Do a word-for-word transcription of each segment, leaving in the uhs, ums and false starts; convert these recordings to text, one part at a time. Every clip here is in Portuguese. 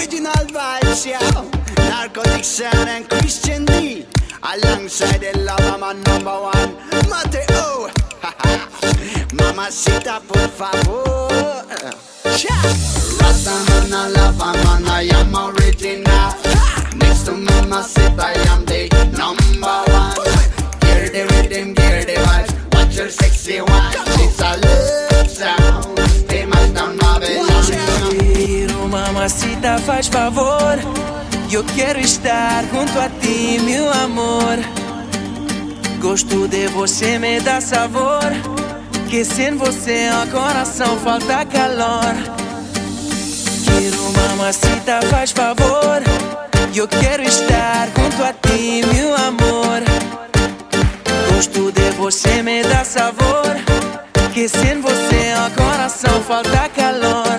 Original vibes, yo. Narcotic Sound and Christian D. Alongside the lover man number one, Mateo. Mamacita, por favor. Rastamana, lava man, I am original. Next to Mamacita, I am the number one. Gear the rhythm, gear the vibes. Watch your sexy one. It's a love sound. Famous down Babylon. Quero, mamacita, faz favor. Eu quero estar junto a ti, meu amor. Gosto de você, me dá sabor. Que sem você o coração falta calor. Quero, mamacita, faz favor. Eu quero estar junto a ti, meu amor. Gosto de você, me dá sabor. Que sem você o coração falta calor.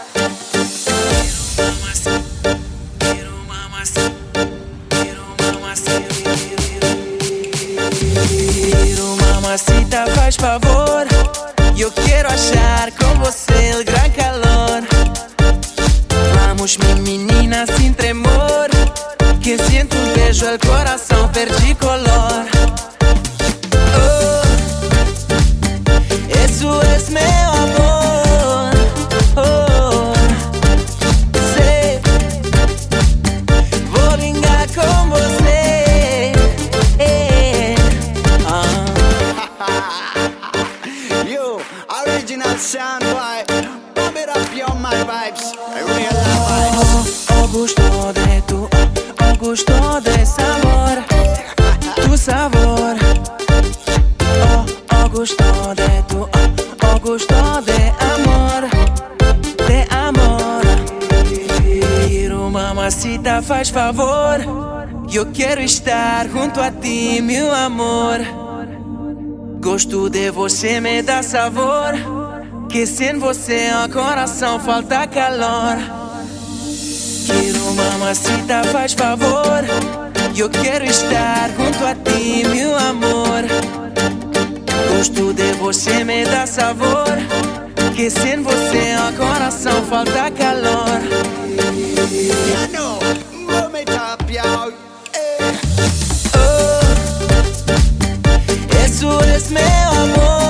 Quero, mamacita, faz favor. Eu quero achar com você o gran calor. Vamos, minha menina, sem tremor. Que sinto um beijo, o coração perde color. Oh, isso é meu amor. Oh, sei, vou ligar com você. Eh, Yo, original sound boy. Pump it up, yo, my vibes. Real vibes. oh, oh, gusto de tu, oh, gusto de sabor, tu sabor. Oh, oh, gusto de tu, oh, oh, gusto de amor, de amor. Quero, mamacita, faz favor. Eu quero estar junto a ti, meu amor. Gosto de você, me dá sabor. Que sem você o coração falta calor. Quero, mamacita, faz favor. Eu quero estar junto a ti, meu amor. Gosto de você, me dá sabor. Que sem você o coração falta calor. You know, boom it up, yo. Eh. Oh, isso é meu amor.